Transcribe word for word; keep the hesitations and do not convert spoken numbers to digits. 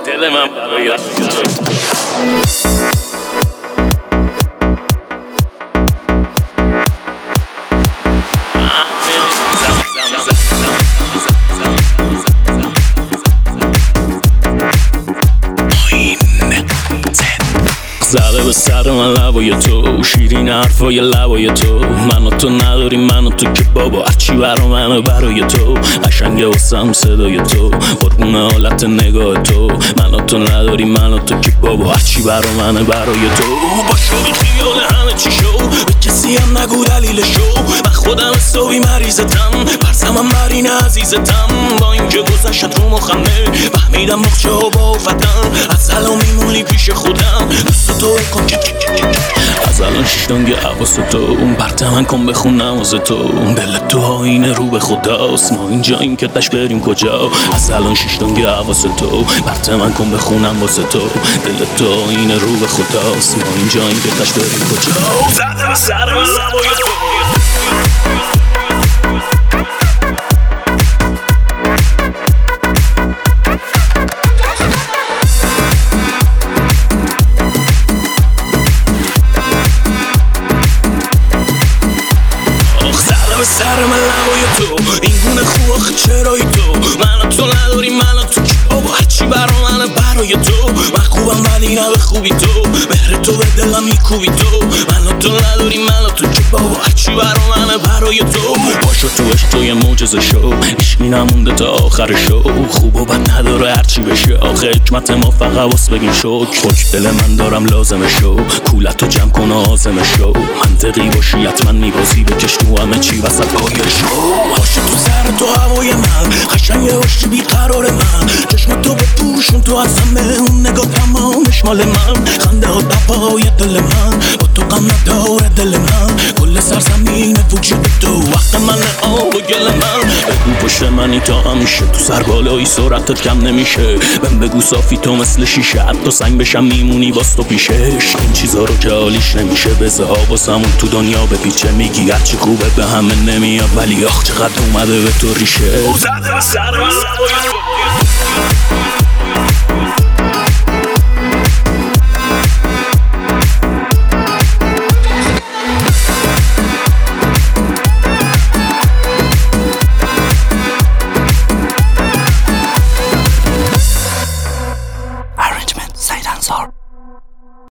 دل من برای زده به سر من لبای تو، شیرین حرفای لبای تو. من و تو نداریم، من و تو که بابا هرچی برا منه برای تو. قشنگه واسم صدای تو، قربون حالت نگاه تو. من و تو نداریم، من و تو که بابا هرچی برا منه برای تو. باشو بی خیال همه چی شو، به کسی هم نگو دلیلشو. من خودم حسابی مریضتم، برزمم بر این عزیزتم. با اینکه گذشت رو مخمه، فهمیدم مخچه ها با افتن. از الان میمونی پیش خودم، دوست تو کن که از الان شیشتانگه حواس تو. اون برته من کن بخون نماز تو. دل تو آینه رو به خداست، ما اینجا این که تش بریم کجا. از الان شیشتانگه حواس تو، برته من کن بخونم واسه تو. دل تو آینه رو به خداست، ما اینجا این که تش بریم کجا. زده به سر من لبای تو. سر من لبای تو، این گونه خوب آخه چرایی تو. من تو نداری، من تو که بابا هرچی برا منه برای تو. من خوبم ولی نه به خوبی تو، مهر تو به دلم میکوبی تو. من تو نداری، من تو که بابا هرچی برا منه برای تو. باشو تو عشق تو یه معجزه شو، عشقی نمونده تا آخر شو. خوب و بد نداره هرچی بشه، آخه حکمت ما فقط واس بگیم شکر. حکم دل من دارم لازمه شو، کولتو جمع کن و آزمه شو. منطقی باشی حتما میبازی، بکش تو همه چی وسط پایشو. باشی تو سر تو هوای من، قشنگه باشی بیقرار من. چشم تو بپوشون تو از همه، اون نگاه تمامش مال من. خنده ها دپای دل من، با تو غم نداره دل من. کل سرزمین وجود تو، وقت من آب و گل من. بگو پشت منی تا همیشه، تو سر بالایی سرعتت کم نمیشه. بهم بگو صافی تو مثل شیشه، حتی سنگ بشم میمونی باز تو پیشش. این چیزا رو که حالیش نمیشه، بزه ها واسمون تو دنیا بپیچه. میگی هرچی خوبه به همه نمیاد، ولی آخ چقدر اومده به تو ریشه. زده به سر من